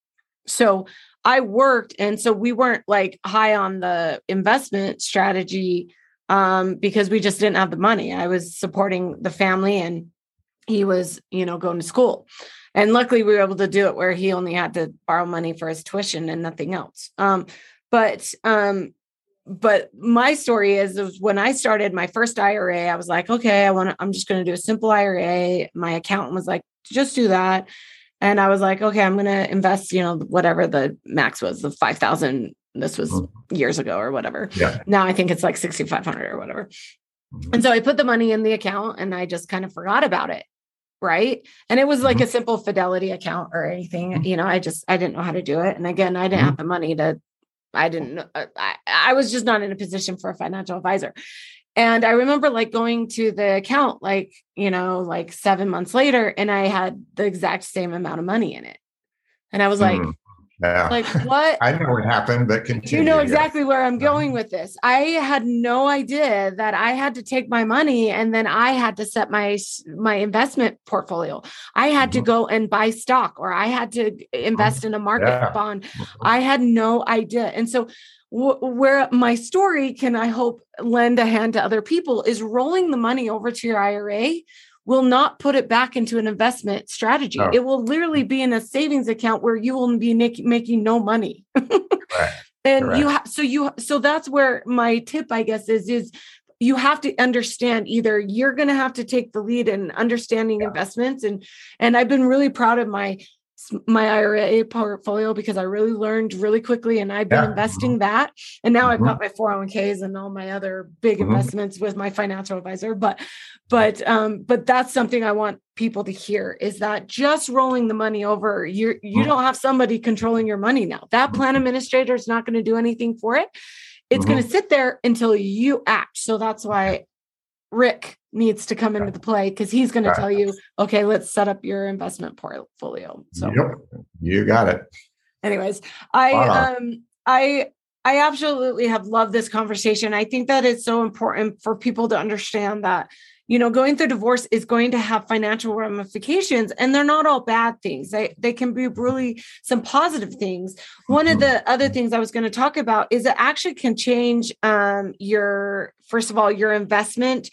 So I worked, and so we weren't like high on the investment strategy um, because we just didn't have the money. I was supporting the family, and he was, you know, going to school. And luckily we were able to do it where he only had to borrow money for his tuition and nothing else. Um, but um, But my story is, is when I started my first I R A, I was like, okay, I want to, I'm just going to do a simple I R A. My accountant was like, just do that. And I was like, okay, I'm going to invest, you know, whatever the max was, the five thousand. This was mm-hmm. years ago or whatever. Yeah. Now I think it's like sixty-five hundred or whatever. Mm-hmm. And so I put the money in the account and I just kind of forgot about it. Right. And it was like mm-hmm. a simple Fidelity account or anything, mm-hmm. you know, I just, I didn't know how to do it. And again, I didn't mm-hmm. have the money to, I didn't, I, I was just not in a position for a financial advisor. And I remember like going to the account, like, you know, like seven months later, and I had the exact same amount of money in it. And I was like, mm. Yeah. Like what? I know what happened, but continue. You know exactly where I'm going with this. I had no idea that I had to take my money and then I had to set my my investment portfolio. I had mm-hmm. to go and buy stock, or I had to invest in a market yeah. bond. Mm-hmm. I had no idea. And so w- where my story can, I hope, lend a hand to other people is rolling the money over to your I R A will not put it back into an investment strategy. Oh. It will literally be in a savings account where you will be make, making no money. Right. And Correct. you have, so you, so that's where my tip, I guess, is, is you have to understand either you're going to have to take the lead in understanding yeah. investments. And, and I've been really proud of my, my I R A portfolio because I really learned really quickly, and I've been yeah. investing that. And now mm-hmm. I've got my four oh one k's and all my other big mm-hmm. investments with my financial advisor. But, but, um, but that's something I want people to hear, is that just rolling the money over, you you mm-hmm. don't have somebody controlling your money now. That plan administrator is not going to do anything for it. It's mm-hmm. going to sit there until you act. So that's why Rick needs to come into the play, because he's going to tell you, okay, let's set up your investment portfolio. So yep. You got it. Anyways, I, wow. um, I, I absolutely have loved this conversation. I think that it's so important for people to understand that, you know, going through divorce is going to have financial ramifications, and they're not all bad things. They, they can be really some positive things. One of the other things I was going to talk about is it actually can change um, your, first of all, your investment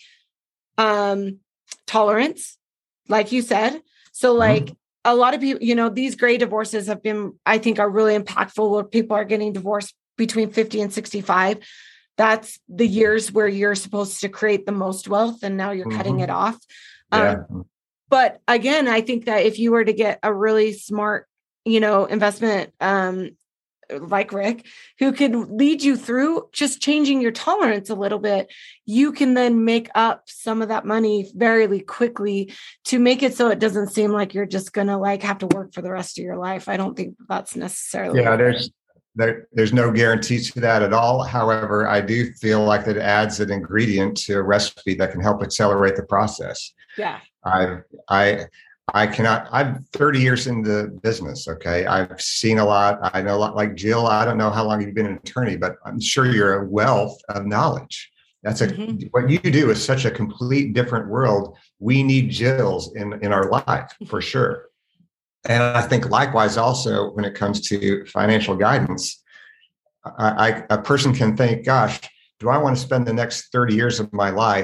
um, tolerance, like you said. So like mm-hmm. a lot of people, you know, these gray divorces have been, I think, are really impactful, where people are getting divorced between fifty and sixty-five. That's the years where you're supposed to create the most wealth, and now you're mm-hmm. cutting it off. Yeah. Um, but again, I think that if you were to get a really smart, you know, investment um, like Rick, who can lead you through just changing your tolerance a little bit, you can then make up some of that money very quickly to make it so it doesn't seem like you're just going to like have to work for the rest of your life. I don't think that's necessarily. Yeah, there's there, there's no guarantees to that at all. However, I do feel like that adds an ingredient to a recipe that can help accelerate the process. Yeah. I I I cannot, I'm thirty years in the business. Okay. I've seen a lot. I know a lot, like Jill. I don't know how long you've been an attorney, but I'm sure you're a wealth of knowledge. That's a, mm-hmm. what you do is such a complete different world. We need Jills in, in our life for sure. And I think likewise, also when it comes to financial guidance, I, I, a person can think, gosh, do I want to spend the next thirty years of my life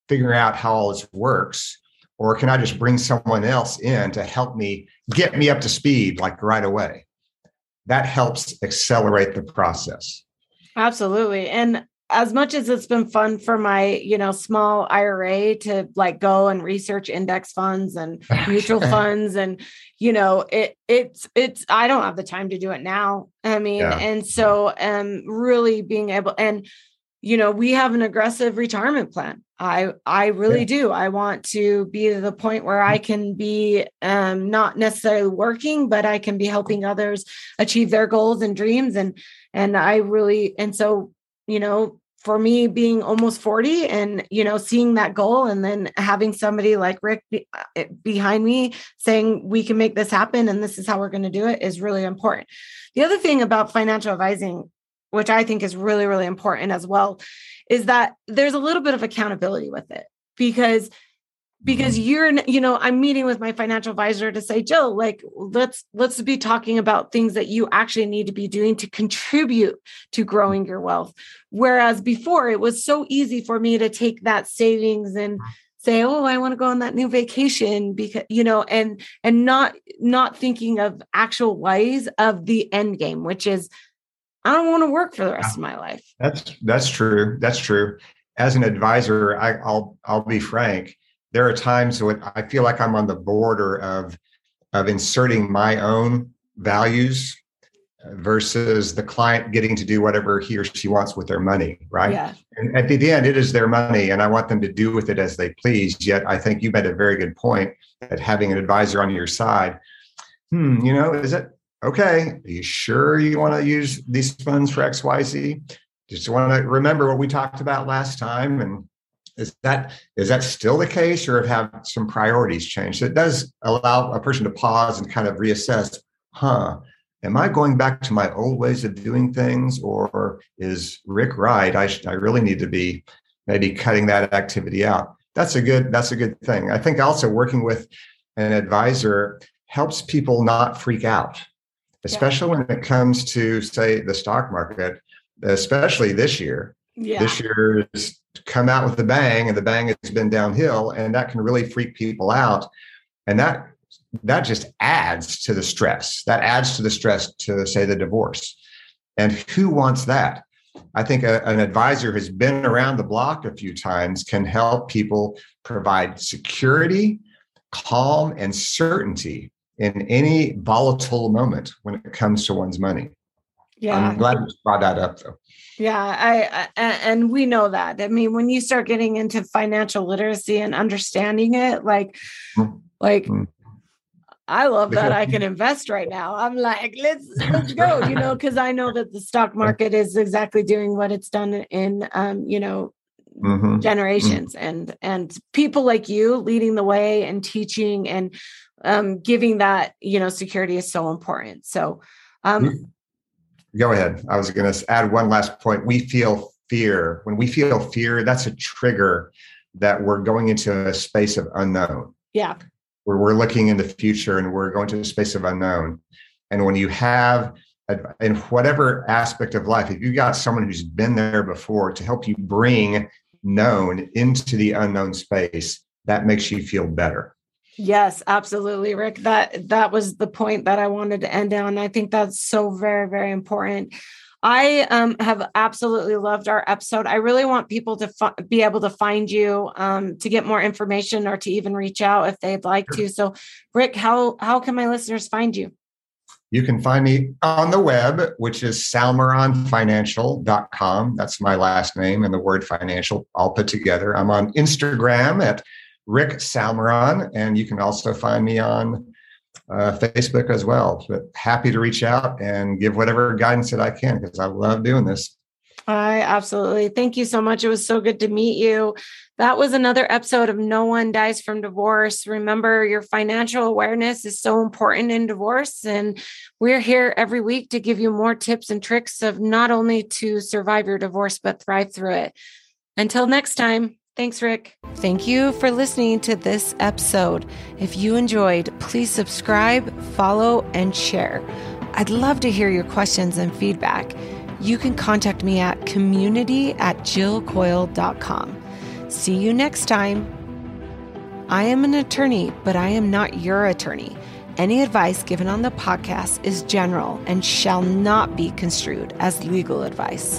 figuring out how all this works? Or can I just bring someone else in to help me get me up to speed, like right away? That helps accelerate the process. Absolutely. And as much as it's been fun for my, you know, small I R A to like go and research index funds and mutual funds, and, you know, it, it's, it's, I don't have the time to do it now. I mean, yeah. and so, um, really being able, and, you know, we have an aggressive retirement plan. I, I really yeah. do. I want to be to the point where I can be, um, not necessarily working, but I can be helping others achieve their goals and dreams. And, and I really, and so, you know, for me being almost forty and, you know, seeing that goal and then having somebody like Rick be, behind me saying, we can make this happen and this is how we're going to do it, is really important. The other thing about financial advising, which I think is really, really important as well, is that there's a little bit of accountability with it, because Because you're, you know, I'm meeting with my financial advisor to say, Jill, like, let's, let's be talking about things that you actually need to be doing to contribute to growing your wealth. Whereas before it was so easy for me to take that savings and say, oh, I want to go on that new vacation because, you know, and, and not, not thinking of actual ways of the end game, which is, I don't want to work for the rest of my life. That's, that's true. That's true. As an advisor, I, I'll, I'll be frank. There are times when I feel like I'm on the border of, of inserting my own values versus the client getting to do whatever he or she wants with their money, right? Yeah. And at the end, it is their money, and I want them to do with it as they please. Yet I think you made a very good point that having an advisor on your side, hmm, you know, is it okay? Are you sure you want to use these funds for X, Y, Z? Just want to remember what we talked about last time, and Is that is that still the case, or have some priorities changed? So it does allow a person to pause and kind of reassess, huh, am I going back to my old ways of doing things, or is Rick right? I, sh- I really need to be maybe cutting that activity out. That's a good, that's a good thing. I think also working with an advisor helps people not freak out, especially yeah. when it comes to, say, the stock market, especially this year. Yeah. This year is come out with a bang, and the bang has been downhill, and that can really freak people out. And that that just adds to the stress. That adds to the stress to, say, the divorce. And who wants that? I think a, an advisor who's been around the block a few times can help people provide security, calm, and certainty in any volatile moment when it comes to one's money. Yeah. I'm glad you brought that up, though. Yeah, I, I and we know that. I mean, when you start getting into financial literacy and understanding it, like, mm-hmm. like mm-hmm. I love that I can invest right now. I'm like, let's let's go, you know, because I know that the stock market is exactly doing what it's done in, um, you know, mm-hmm. generations, mm-hmm. and and people like you leading the way and teaching and um, giving that, you know, security is so important. So. Um, mm-hmm. Go ahead. I was going to add one last point. We feel fear. When we feel fear, that's a trigger that we're going into a space of unknown. Yeah. Where we're looking in the future and we're going to a space of unknown. And when you have, in whatever aspect of life, if you got someone who's been there before to help you bring known into the unknown space, that makes you feel better. Yes, absolutely, Rick. That that was the point that I wanted to end on. I think that's so very, very important. I um, have absolutely loved our episode. I really want people to fi- be able to find you um, to get more information or to even reach out if they'd like to. So, Rick, how how can my listeners find you? You can find me on the web, which is salmeron financial dot com. That's my last name and the word financial all put together. I'm on Instagram at Rick Salmeron, and you can also find me on uh, Facebook as well. But happy to reach out and give whatever guidance that I can, because I love doing this. I absolutely. Thank you so much. It was so good to meet you. That was another episode of No One Dies from Divorce. Remember, your financial awareness is so important in divorce. And we're here every week to give you more tips and tricks of not only to survive your divorce, but thrive through it. Until next time. Thanks, Rick. Thank you for listening to this episode. If you enjoyed, please subscribe, follow, and share. I'd love to hear your questions and feedback. You can contact me at community at jill coyle dot com. See you next time. I am an attorney, but I am not your attorney. Any advice given on the podcast is general and shall not be construed as legal advice.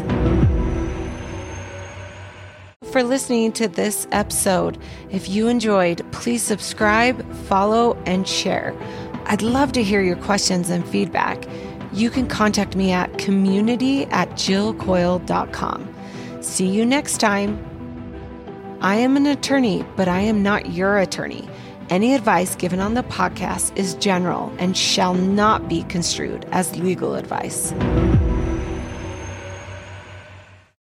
For listening to this episode. If you enjoyed, please subscribe, follow, and share. I'd love to hear your questions and feedback. You can contact me at community at jill coyle dot com. See you next time. I am an attorney, but I am not your attorney. Any advice given on the podcast is general and shall not be construed as legal advice.